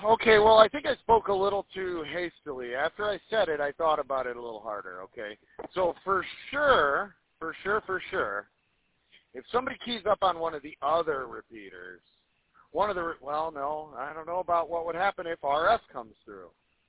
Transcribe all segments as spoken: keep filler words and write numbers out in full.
Okay, well, I think I spoke a little too hastily. After I said it, I thought about it a little harder, okay? So for sure, for sure, for sure, if somebody keys up on one of the other repeaters, one of the, well, no, I don't know about what would happen if R S comes through.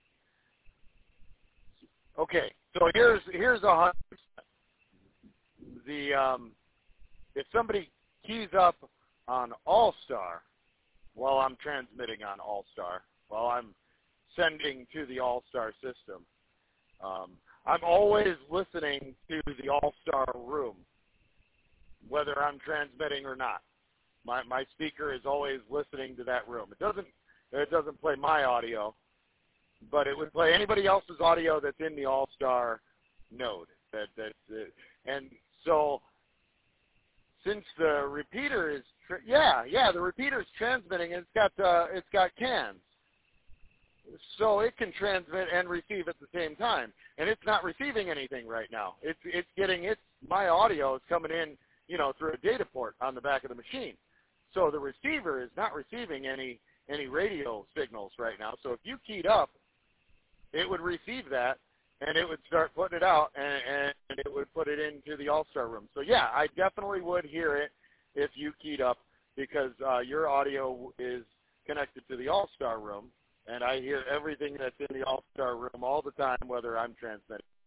Okay, so here's here's a hundred percent. The um, if somebody keys up on All-Star while I'm transmitting on All-Star, while I'm sending to the All-Star system, um, I'm always listening to the All-Star room, whether I'm transmitting or not. My my speaker is always listening to that room. It doesn't it doesn't play my audio, but it would play anybody else's audio that's in the All-Star node. That that uh, and so since the repeater is tra- yeah yeah the repeater is transmitting, and it's got uh, it's got cans, so it can transmit and receive at the same time, and it's not receiving anything right now. It's it's getting it's my audio is coming in, you know, through a data port on the back of the machine. So the receiver is not receiving any any radio signals right now. So if you keyed up, it would receive that, and it would start putting it out, and, and it would put it into the All-Star room. So yeah, I definitely would hear it if you keyed up, because uh, your audio is connected to the All-Star room, and I hear everything that's in the All-Star room all the time, whether I'm transmitting